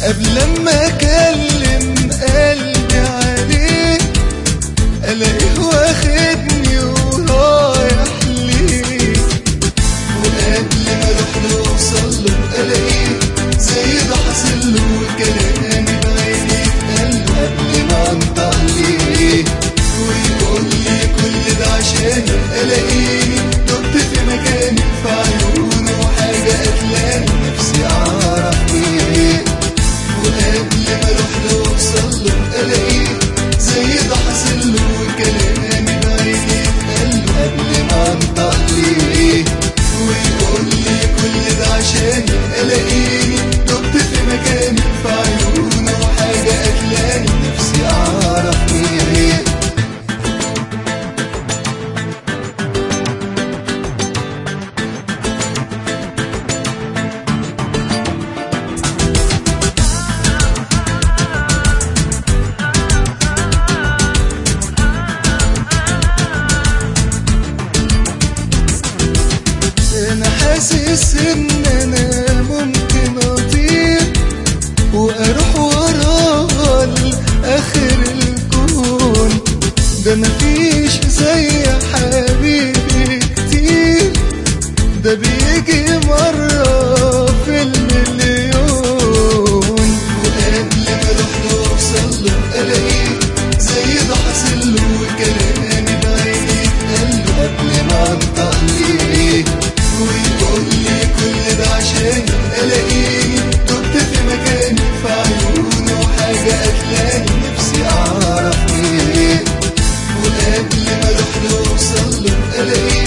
قبل ما اكلم قلبي عليه الاقيه واخدني ورايح ليه، وقبل ما اروح له اوصل له الاقيه زي ده حاصل له، وكلامي بعيني اتقال قبل ما انطق ليه، ويقول لي كل ده عشان الاقيني دقت في مكاني في عيونه حاجه قتلاني نفسي اعرف ايه، وقبل ما اروح له اوصل له الاقيه زي ده حاصل له، وكلامي بعيني اتقال قبل ما انطق ليه، ويقول لي كل ده عشان الاقيني دقت في مكاني في عيونه حاجه قتلاني نفسي اعرف ايه. انا حاسس ان انا ممكن اطير واروح وراها لاخر الكون، ده مفيش زي حبيبي كتير، ده بيجي مرة في المليون، وقبل ما اروح له اوصل له الاقيه زي ده حاصل له، وكلامي بعيني اتقال قبل ما انطق ليه، ويقول لي كل ده عشان الاقيني دقت في مكاني في عيونه حاجه قتلاني نفسي اعرف ايه، وقبل ما اروح له اوصل له الاقيه